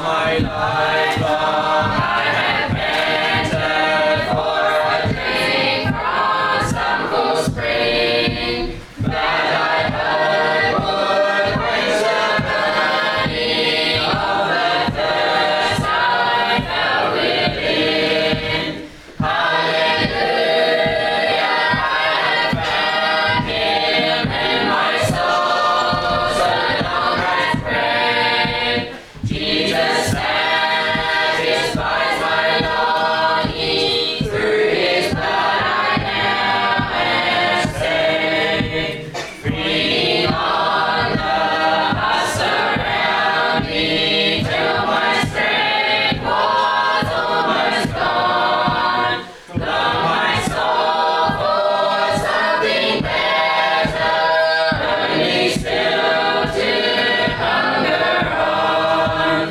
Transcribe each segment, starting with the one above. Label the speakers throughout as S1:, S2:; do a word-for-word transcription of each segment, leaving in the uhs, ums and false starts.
S1: my life long I have panted for a drink from some cool spring that I heard would quench the burning of the thirst I felt within. Hallelujah, I have found Him, and my soul's alone has prayed. Jesus satisfies my longing, through His blood I now am saved. Bringing on the hush around me till my strength was almost gone. Long my soul for something better, only still to hunger on.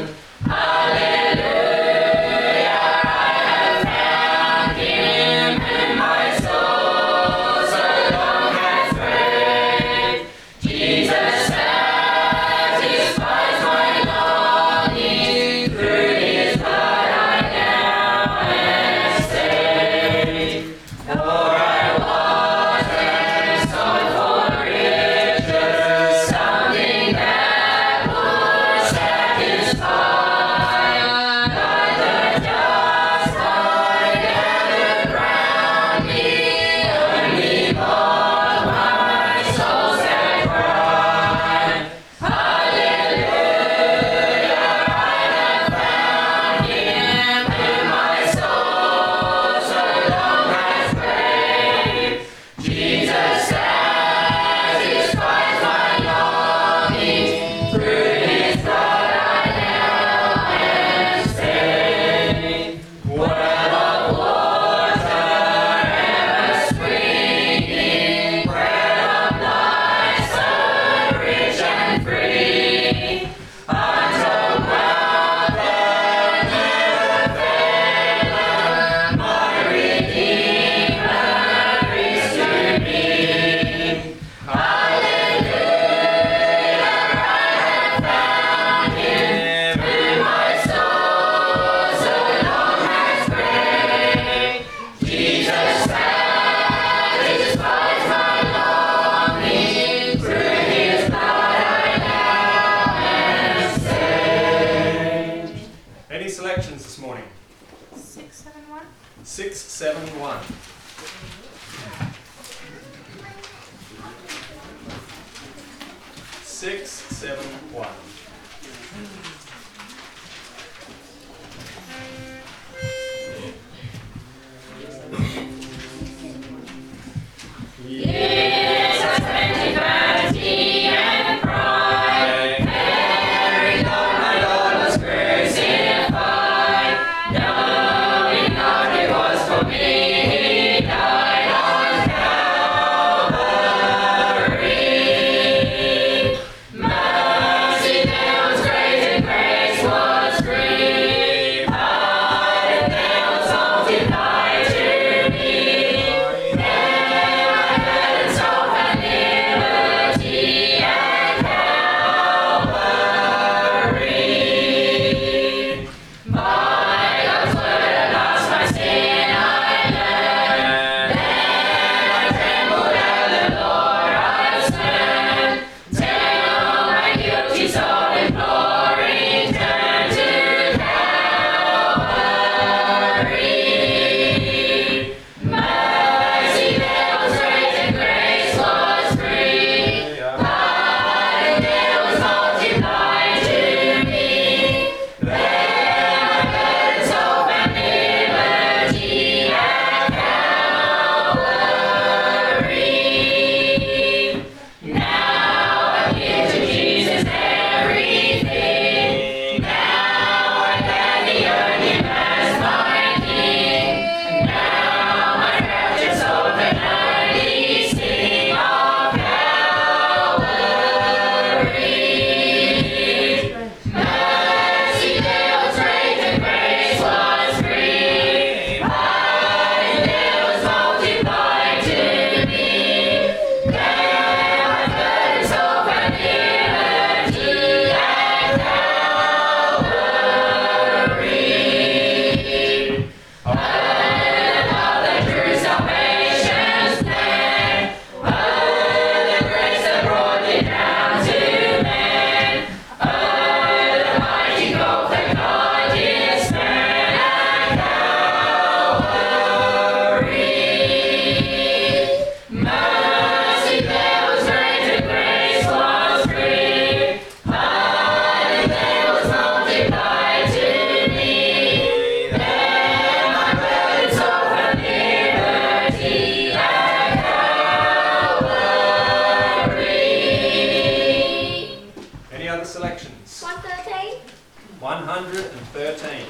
S1: Hallelujah, I have found Him, and my soul so long has prayed. Jesus satisfies my longing, through His blood I now am saved. For I was and sought for riches, something that would satisfy. But the dust I gathered round me only mocked my soul's sad cry. Hallelujah, I have found Him, and my soul so long has prayed. Jesus satisfies my longing, through His blood I now am saved. Well of water ever springing, bread of life so rich and free, untold wealth that never faileth, my Redeemer is to me. Hallelujah, I have found Him, and my soul so long has prayed. Jesus satisfies my longing, through His blood I now am saved.
S2: Any selections this morning?
S3: Six, seven, one.
S2: Six, seven, one. Six, seven, one.
S1: Years of plenty, vanity, and pride, carried on my Lord was crucified, knowing not it was for me He died on Calvary. Mercy there was great and
S2: other selections?
S3: one thirteen.
S2: one hundred thirteen.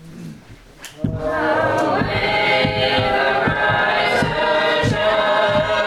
S1: Away the rising sun.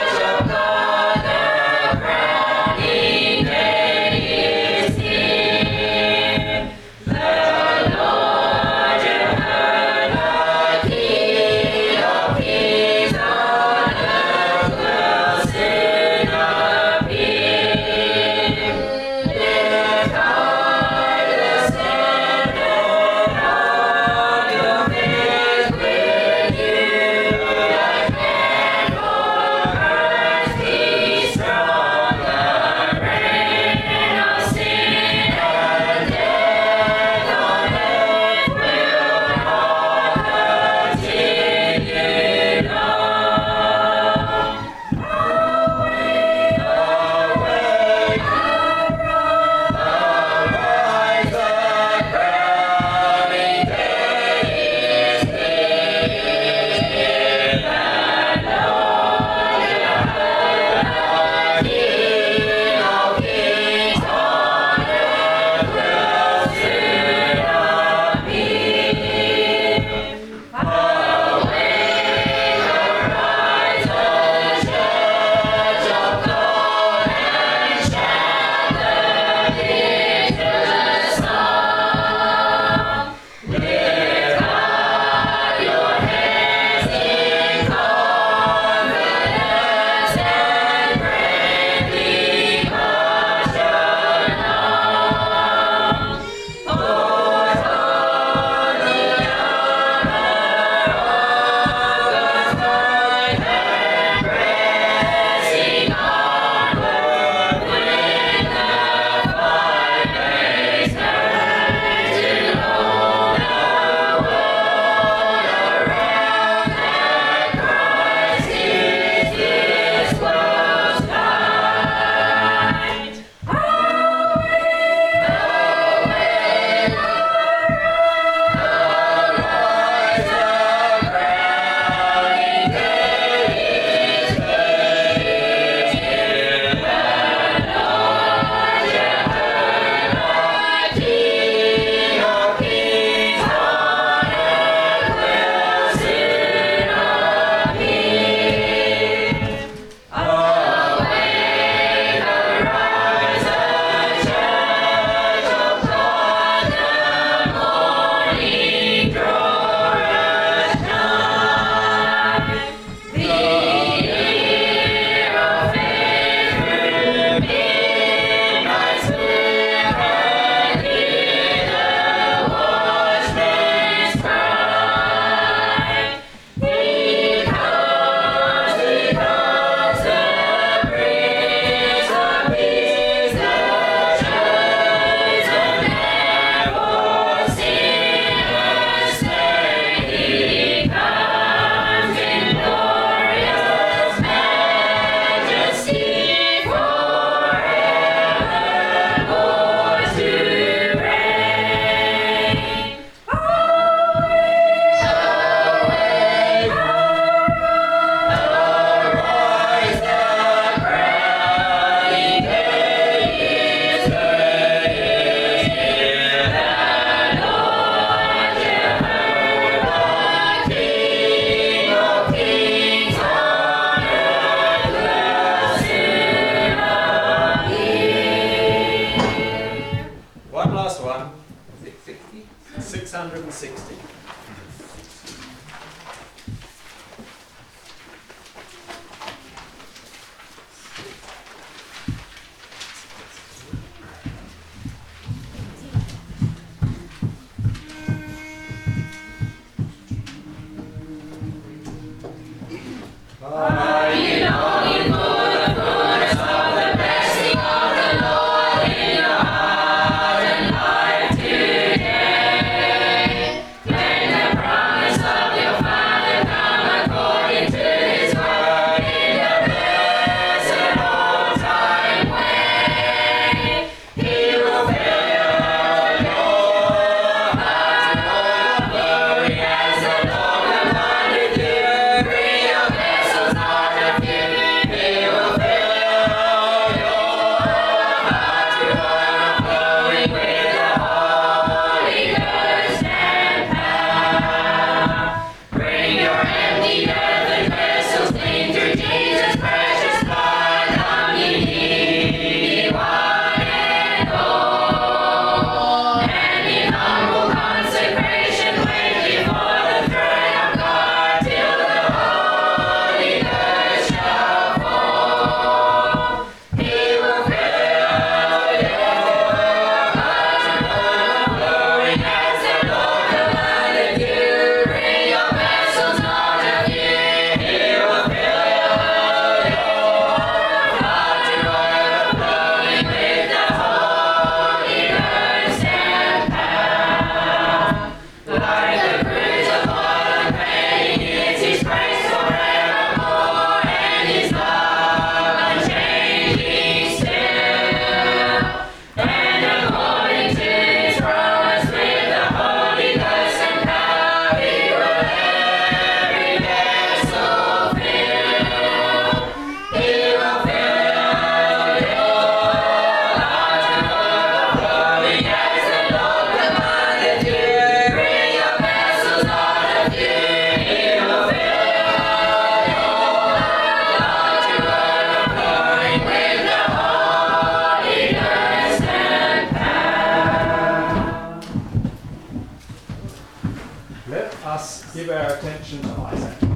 S2: Let us give our attention to Isaac.